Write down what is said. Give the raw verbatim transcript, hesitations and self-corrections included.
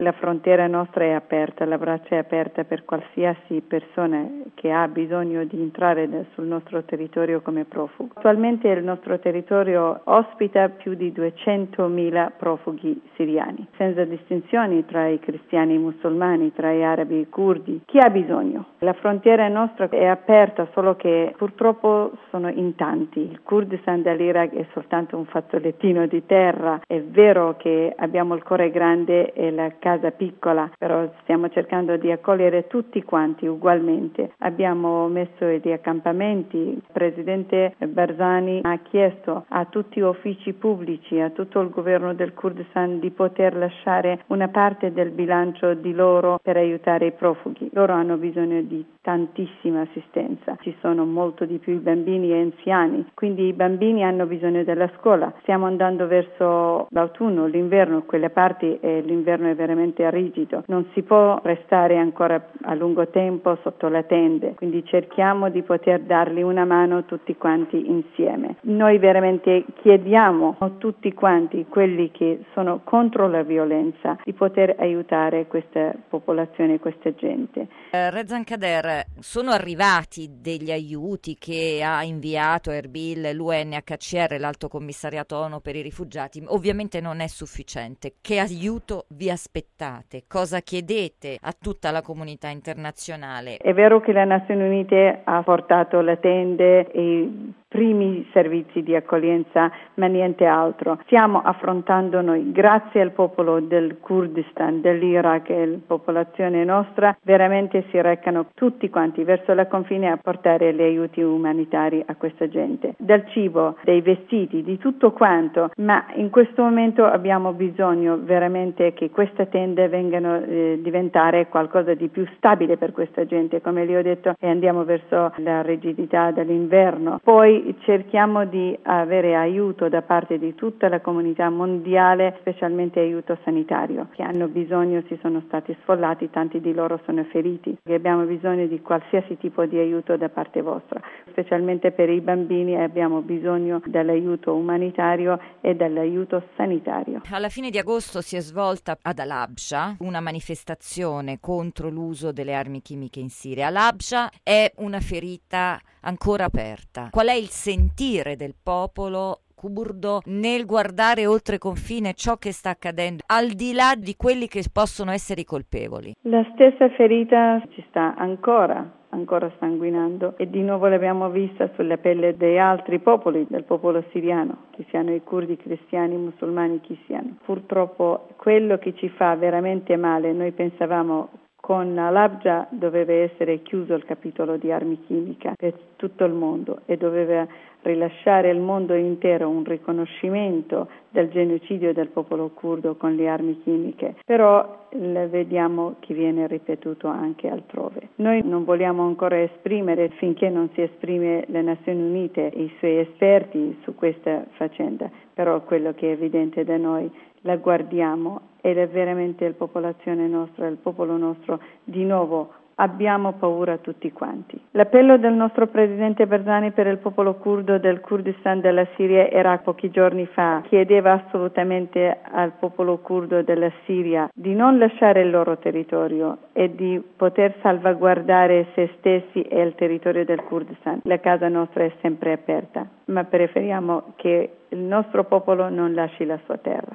La frontiera nostra è aperta, la braccia è aperta per qualsiasi persona che ha bisogno di entrare sul nostro territorio come profugo. Attualmente il nostro territorio ospita più di duecentomila profughi siriani, senza distinzioni tra i cristiani e i musulmani, tra gli arabi e i curdi. Chi ha bisogno? La frontiera nostra è aperta, solo che purtroppo sono in tanti. Il Kurdistan dell'Iraq è soltanto un fazzolettino di terra. È vero che abbiamo il cuore grande e la casa piccola, però stiamo cercando di accogliere tutti quanti ugualmente. Abbiamo messo degli accampamenti. Il presidente Barzani ha chiesto a tutti gli uffici pubblici, a tutto il governo del Kurdistan di poter lasciare una parte del bilancio di loro per aiutare i profughi. Loro hanno bisogno di tantissima assistenza. Ci sono molto di più i bambini e anziani, quindi i bambini hanno bisogno della scuola. Stiamo andando verso l'autunno, l'inverno, quelle parti e l'inverno è veramente rigido. Non si può restare ancora a lungo tempo sotto le tende, quindi cerchiamo di poter dargli una mano tutti quanti insieme. Noi veramente chiediamo a tutti quanti quelli che sono contro la violenza di poter aiutare questa popolazione, questa gente. Eh, Rezan Kader, sono arrivati degli aiuti che ha inviato Erbil, l'U N H C R, l'Alto Commissariato ONU per i rifugiati? Ovviamente non è sufficiente. Che aiuto vi aspettate? Cosa chiedete a tutta la comunità internazionale? È vero che le Nazioni Unite ha portato le tende e primi servizi di accoglienza, ma niente altro. Stiamo affrontando noi, grazie al popolo del Kurdistan, dell'Iraq e la popolazione nostra, veramente si recano tutti quanti verso la confine a portare gli aiuti umanitari a questa gente. Del cibo, dei vestiti, di tutto quanto, ma in questo momento abbiamo bisogno veramente che queste tende vengano eh, diventare qualcosa di più stabile per questa gente, come vi ho detto, e andiamo verso la rigidità dell'inverno. Poi cerchiamo di avere aiuto da parte di tutta la comunità mondiale, specialmente aiuto sanitario, che hanno bisogno, si sono stati sfollati, tanti di loro sono feriti, e abbiamo bisogno di qualsiasi tipo di aiuto da parte vostra, specialmente per i bambini abbiamo bisogno dell'aiuto umanitario e dell'aiuto sanitario. Alla fine di agosto si è svolta ad Al-Habsha una manifestazione contro l'uso delle armi chimiche in Siria. Al-Habsha è una ferita ancora aperta. Qual è il sentire del popolo curdo nel guardare oltre confine ciò che sta accadendo, al di là di quelli che possono essere i colpevoli? La stessa ferita ci sta ancora. ancora sanguinando e di nuovo l'abbiamo vista sulla pelle degli altri popoli, del popolo siriano, che siano i curdi, cristiani, musulmani, chi siano. Purtroppo quello che ci fa veramente male, noi pensavamo con Al-Habsha doveva essere chiuso il capitolo di armi chimiche per tutto il mondo e doveva rilasciare al mondo intero un riconoscimento del genocidio del popolo curdo con le armi chimiche, però vediamo che viene ripetuto anche altrove. Noi non vogliamo ancora esprimere, finché non si esprime le Nazioni Unite e i suoi esperti su questa faccenda, però quello che è evidente da noi la guardiamo ed è veramente la popolazione nostra, il popolo nostro, di nuovo abbiamo paura tutti quanti. L'appello del nostro presidente Barzani per il popolo curdo del Kurdistan della Siria era pochi giorni fa. Chiedeva assolutamente al popolo curdo della Siria di non lasciare il loro territorio e di poter salvaguardare se stessi e il territorio del Kurdistan. La casa nostra è sempre aperta, ma preferiamo che il nostro popolo non lasci la sua terra.